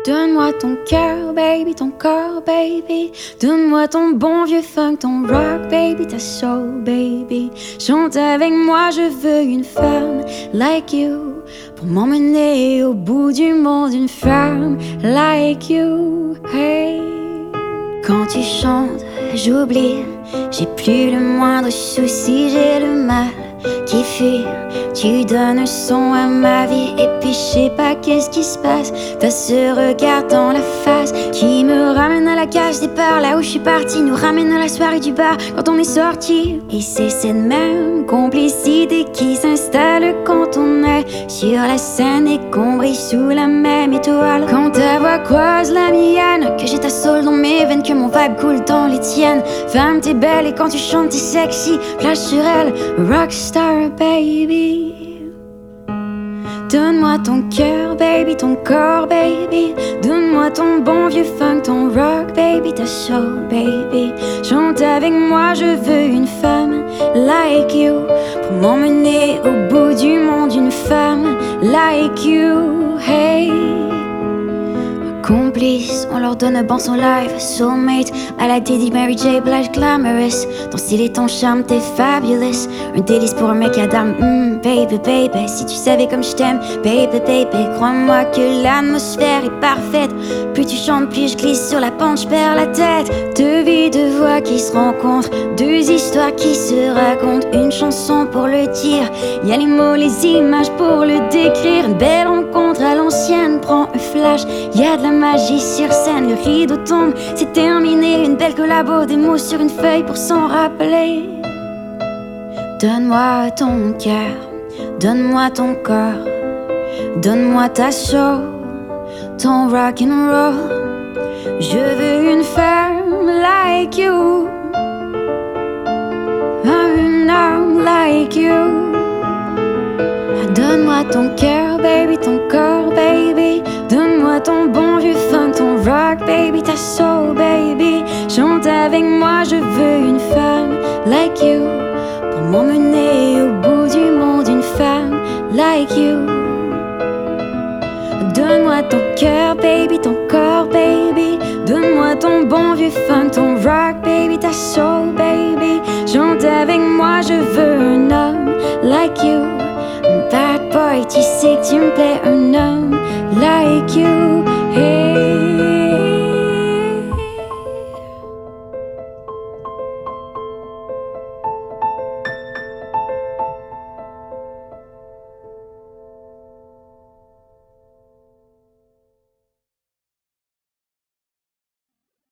Donne-moi ton cœur, baby, ton corps, baby. Donne-moi ton bon vieux funk, ton rock, baby, ta soul, baby. Chante avec moi, je veux une femme like you pour m'emmener au bout du monde, une femme like you, hey. Quand tu chantes, j'oublie, j'ai plus le moindre souci, j'ai le mal qui fuit. Tu donnes un son à ma vie et puis je sais pas qu'est-ce qui se passe. T'as ce regard dans la face qui me ramène à la cage départ, là où je suis partie, nous ramène à la soirée du bar quand on est sorti. Et c'est cette même complicité qui s'installe quand on est sur la scène et qu'on brille sous la même étoile. Quand ta voix croise la mienne, que j'ai ta soul dans mes veines, que mon vibe coule dans les tiennes. Femme, t'es belle et quand tu chantes t'es sexy, flash sur elle, rockstar baby. Donne-moi ton cœur, baby, ton corps, baby. Donne-moi ton bon vieux funk, ton rock, baby, ta soul, baby. Chante avec moi, je veux une femme like you pour m'emmener au bout du monde, une femme like you, hey. Complice, on leur donne un bon son live. Soulmate, à la Diddy, Mary J. Blige, glamorous. Ton style et ton charme, t'es fabulous. Un délice pour un mec à dame, baby, baby. Si tu savais comme je t'aime, baby, baby. Crois-moi que l'atmosphère est parfaite. Plus tu chantes, plus je glisse sur la pente, je perds la tête. Deux vies, deux voix qui se rencontrent, deux histoires qui se racontent. Une chanson pour le dire, y'a les mots, les images pour le décrire. Une belle rencontre à l'ancienne, prends un flash, y'a de la magie sur scène, le rideau tombe, c'est terminé. Une belle collabo, des mots sur une feuille pour s'en rappeler. Donne-moi ton cœur, donne-moi ton corps, donne-moi ta soul, ton rock and roll. Je veux une femme like you, un homme like you. Donne-moi ton cœur, baby, ton corps, baby. Donne-moi ton bon vieux funk, ton rock, baby, ta soul, baby. Chante avec moi, je veux une femme like you pour m'emmener au bout du monde, une femme like you. Donne-moi ton cœur, baby, ton corps, baby. Donne-moi ton bon vieux funk, ton rock, baby, ta soul, baby. Chante avec moi, je veux un homme like you. Bad boy, tu sais que tu me plais, un homme like you.